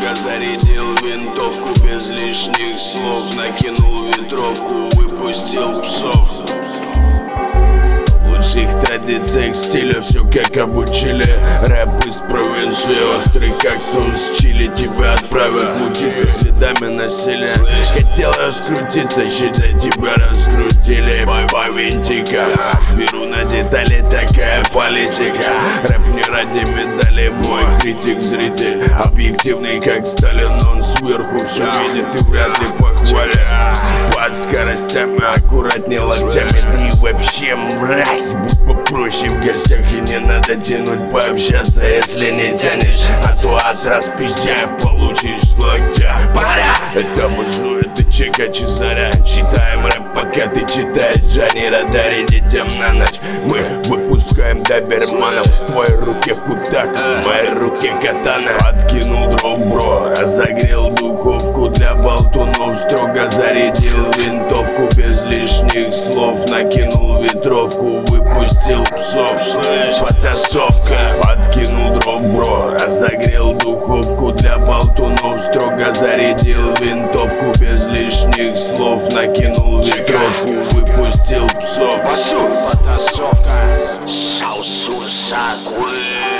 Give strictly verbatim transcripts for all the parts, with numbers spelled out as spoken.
строго зарядил винтовку без лишних слов. Накинул ветровку, выпустил псов. В лучших традициях стиля все как обучили. Рэп из провинции, острый как соус чили. Тебя отправят мутиться следами насилия. Хотел раскрутиться, считай, тебя раскрутили. По винтикам беру на детали, такая политика. Рэп не ради медали, мой критик, зритель объективный как Сталин, он сверху все видит и вряд ли похвалит. Под скоростями, аккуратнее локтями. Ты вообще мразь, будь попроще в гостях. И не надо тянуть пообщаться, если не тянешь. А то от распиздяев получишь с локтя. Пора! Это музует и чека Чезаря. Читаем рэп, пока ты читаешь Джани Радари. Детям на ночь мы выпускаем доберманов. В твоей руке кутак, в моей руке катана. Подкинул дров, бро, разогрел духовку для болтунов. Строго зарядил винтовку без лишних слов. Накинул ветровку, выпустил псов. Потасовка, подкинул дров, бро, разогрел духовку для болтунов. Строго зарядил винтовку без лишних слов. Накинул ветровку, выпустил псов. Потасовка, шаусу шагуэ.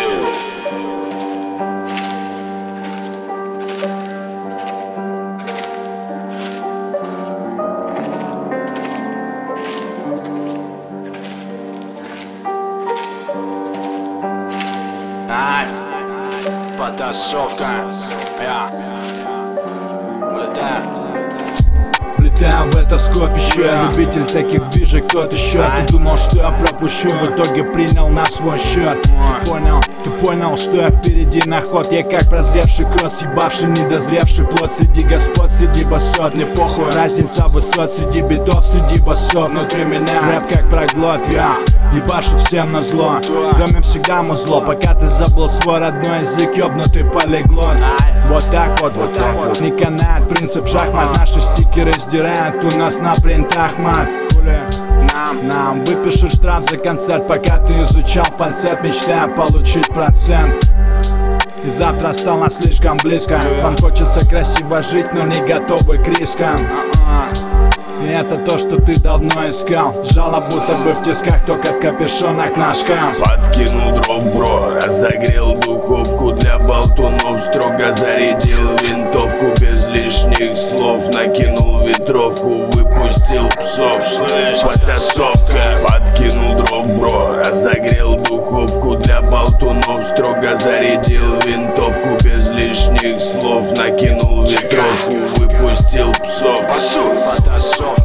Ай, потасовка, я улетаю. Влетаем в это скопище, yeah. Любитель таких движек, тот еще. Ты думал, что я пропущу, в итоге принял на свой счет. Ты понял, ты понял, что я впереди на ход. Я как прозревший крот, съебавший недозревший плод. Среди господ, среди басот, мне похуй. Разница высот, среди битов, среди басов. Внутри меня рэп как проглот, я ебашу всем на зло. В доме всегда музло, пока ты забыл свой родной язык, ёбнутый полиглот. Вот так вот, вот так вот, не канает принцип шахмат. Наши стикеры сдирают у нас на принтах мат. Нам, нам выпишут штраф за концерт, пока ты изучал фальцет, мечтая получить процент. И завтра стал нас слишком близко. Вам хочется красиво жить, но не готовы к рискам. И это то, что ты давно искал. Сжало будто бы в тисках, только капюшон к ножкам. Подкинул дров, бро, разогрел духовку для болтунов. Строго зарядил винтовку без лишних слов. Накинул ветровку, выпустил псов. Потасовка, подкинул дров, бро, разогрел духовку для болтунов. Строго зарядил винтовку без лишних слов. Накинул ветровку, выпустил псов. Потасовка.